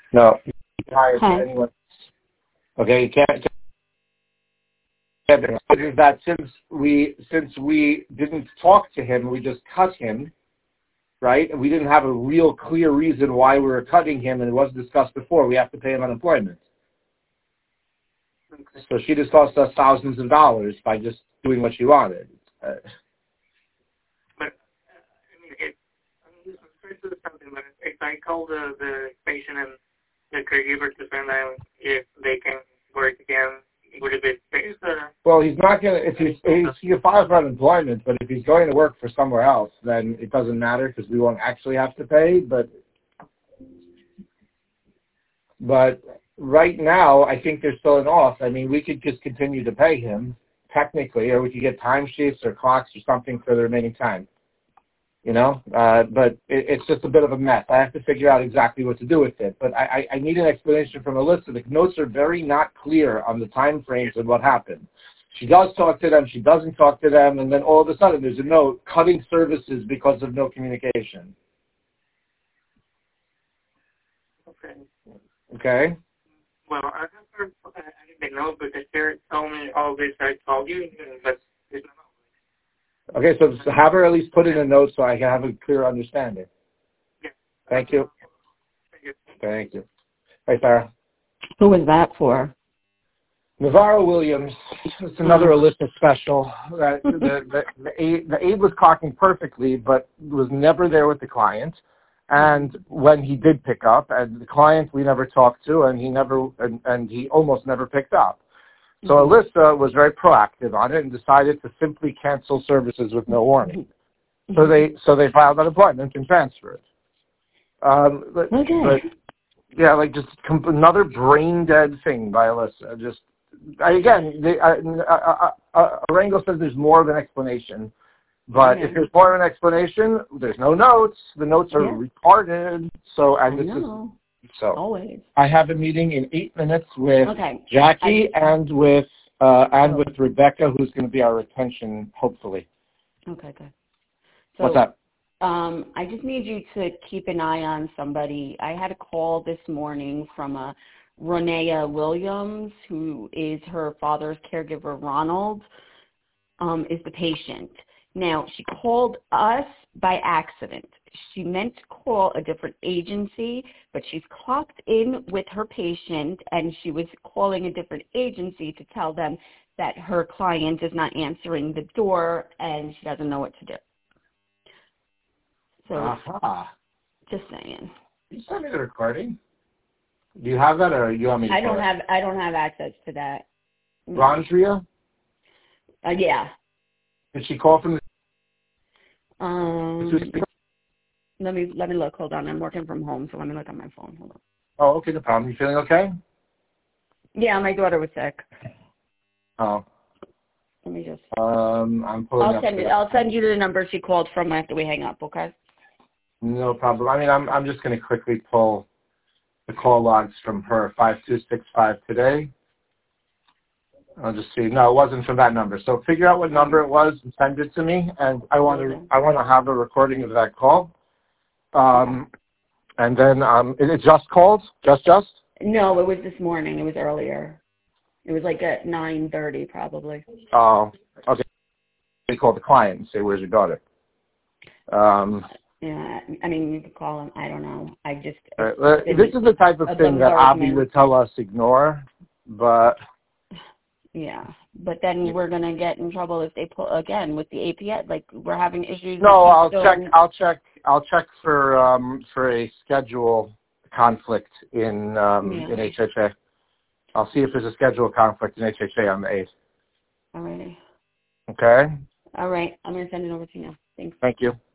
No, you can't hire Huh. anyone. Okay, you can't. Is that since we didn't talk to him, we just cut him, right? And we didn't have a real clear reason why we were cutting him, and it was discussed before. We have to pay him unemployment. Okay. So she just cost us thousands of dollars by just doing what she wanted. But I mean, first is something. But if I call the patient and the caregiver to find out if they can work again, would it be paid? Well, he's not going to, if he can file for unemployment, but if he's going to work for somewhere else, then it doesn't matter because we won't actually have to pay. But right now, I think there's still an off. I mean, we could just continue to pay him, technically, or we could get timesheets or clocks or something for the remaining time. You know, but it's just a bit of a mess. I have to figure out exactly what to do with it. But I need an explanation from Alyssa. The notes are very not clear on the time frames and what happened. She does talk to them, she doesn't talk to them, and then all of a sudden there's a note cutting services because of no communication. Okay. Okay? Well, I have heard, I didn't know, but the spirit told me all this. I told you, but it's not. Okay, so have her at least put in a note so I can have a clear understanding. Yeah. Thank you. Thank you. Thank you. Hey, Sarah. Who was that for? Navarro Williams. It's another Alyssa special. The aide was clocking perfectly, but was never there with the client. And when he did pick up, and the client we never talked to, and he almost never picked up. So Alyssa was very proactive on it and decided to simply cancel services with no warning. So they filed unemployment and transferred. But yeah, like just another brain dead thing by Alyssa. Just Arango says there's more of an explanation, but if there's more of an explanation, there's no notes. The notes are retarded. So Always. I have a meeting in 8 minutes with Jackie and with Rebecca, who's going to be our retention, hopefully. Okay, good. So, what's up? I just need you to keep an eye on somebody. I had a call this morning from a Ronea Williams, who is her father's caregiver. Ronald is the patient. Now, she called us by accident. She meant to call a different agency, but she's clocked in with her patient, and she was calling a different agency to tell them that her client is not answering the door, and she doesn't know what to do. So, just saying. Can you send me the recording? Do you have that, or you want me to? I don't have access to that. Rondria? Yeah. Did she call from the? Let me look. Hold on. I'm working from home, so let me look on my phone. Hold on. Oh, okay, no problem. You feeling okay? Yeah, my daughter was sick. Oh. Let me just. I'm pulling up. I'll send you the number she called from after we hang up. Okay. No problem. I mean, I'm just going to quickly pull the call logs from her 5265 today. I'll just see. No, it wasn't from that number. So figure out what number it was and send it to me. And I want to have a recording of that call. And then it just called? Just? No, it was this morning. It was earlier. It was like at 9:30 probably. Oh, okay. They call the client and say, "Where's your daughter?" Yeah, I mean, you could call him. I don't know. This is the type of thing that Avi would tell us ignore, but. Yeah, but then we're gonna get in trouble if they pull again with the APS. Like we're having issues. No, I'll check for a schedule conflict in HHA. I'll see if there's a schedule conflict in HHA on the 8th. Alrighty. Okay. All right, I'm gonna send it over to you now. Thanks. Thank you.